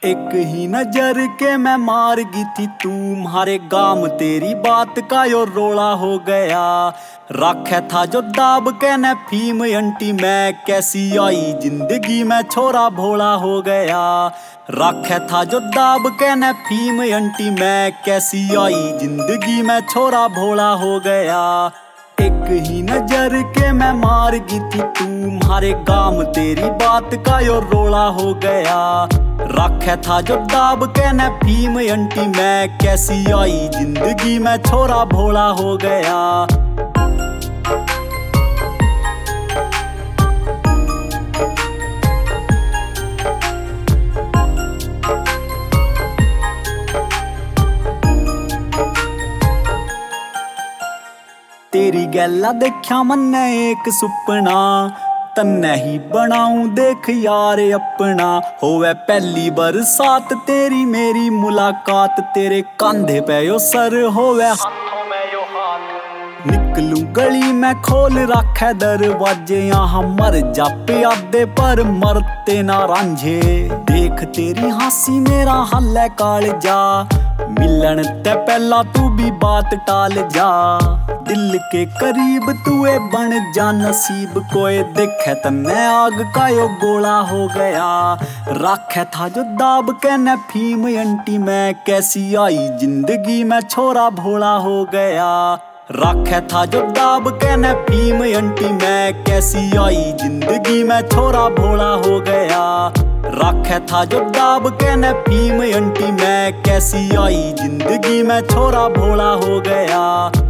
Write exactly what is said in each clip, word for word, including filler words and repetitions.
एक ही नजर के मैं मार गई थी तू, मारे गाम तेरी बात का यो रोला हो गया। राखे था जो दाब के न फीम अंटी, मैं कैसी आई जिंदगी में छोरा भोला हो गया। राखे था जो दाब के न फीम अंटी, मैं कैसी आई जिंदगी में छोरा भोला हो गया। एक ही नजर के मैं मार गई थी तू, मारे गाम तेरी बात का यो रोला हो गया। राखे था जो दाब के न फीम अंटी, मैं कैसी आई जिंदगी में छोरा भोला हो गया। तेरी गैला देखा मन्ने एक सुपना, तन्ने ही बनाऊं देख यार अपना। होवे पहली बरसात तेरी मेरी मुलाकात, तेरे कांधे पे यो सर होवे हाथों में यो हाथ। निकलूं गली में खोल रखे दरवाजे, यहाँ मर जा प्यादे पर मरते ना रांझे। देख तेरी हंसी मेरा हल है कालजा, मिलन ते पहला तू भी बात टाल जा। दिल के करीब तूए बन जा नसीब, कोई देखे तन्ने आग का यो गोला हो गया। राखे था जो दाब के न फीम अंटी, मैं कैसी आई जिंदगी में छोरा भोला हो गया। राखे था जो दाब के न फीम अंटी, मैं कैसी आई जिंदगी में छोरा भोला हो गया। राखे था जो दाब के न फीम अंटी, मैं कैसी आई जिंदगी में छोरा भोला हो गया।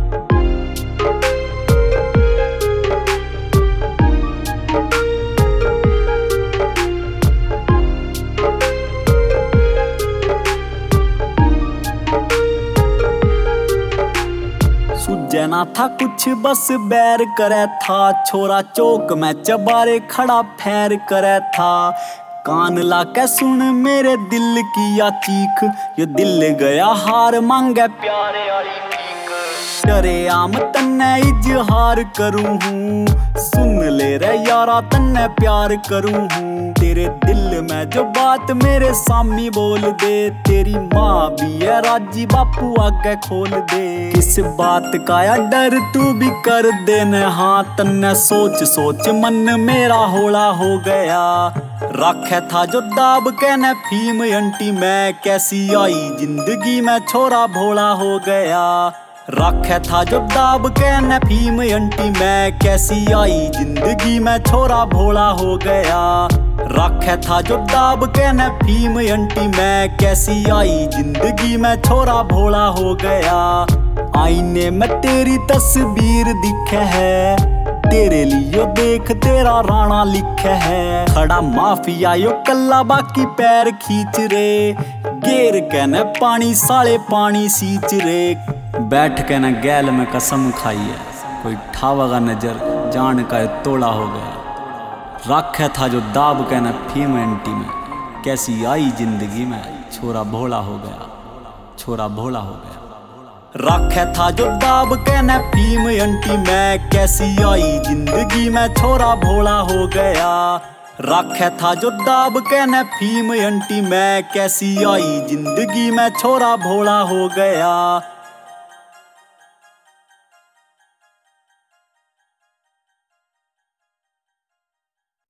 सुजना था कुछ बस बैर करे था, छोरा चौक में चबारे खड़ा फैर करे था। कान ला के सुन मेरे दिल की या चीख, ये दिल गया हार मांगे प्यारे वाली भीख। डरे आम तन्ने इजहार करूं हूँ, सुन ले रे यारा तन्ने प्यार करूं हूँ। तेरे दिल में जो बात मेरे सामने बोल दे, तेरी माँ भी है राजी बापू आगे खोल दे। किस बात का या डर तू भी कर देने हाँ, तन्ने सोच सोच मन मेरा होला हो गया। राखे था जो दाब के न फीम अंटी, मैं कैसी आई जिंदगी में छोरा भोला हो गया। राखे था जो दाब के न फीम अंटी, मैं कैसी आई जिंदगी में छोरा भोला हो गया। राखे था जो दाब के न फीम अंटी, मैं कैसी आई जिंदगी में छोरा भोला हो गया। आईने में तेरी तस्वीर दिखे है, तेरे लियो देख तेरा राणा लिखे है। खड़ा माफिया यो कल्ला बाकी पैर खींच रे, गेर के न पानी साले पानी सींच रे। बैठ के न गैल में कसम खाई है, कोई ठावगा नजर जान का तोड़ा हो गया। राखे था जो दाब के न फीम अंटी में, कैसी आई जिंदगी में छोरा भोला हो गया, छोरा भोला हो गया। राखे था जो दाब के न फीम अंटी, मैं कैसी आई जिंदगी में छोरा भोला हो गया। राखे था जो दाब के न फीम अंटी, मैं कैसी आई जिंदगी में छोरा भोला हो गया।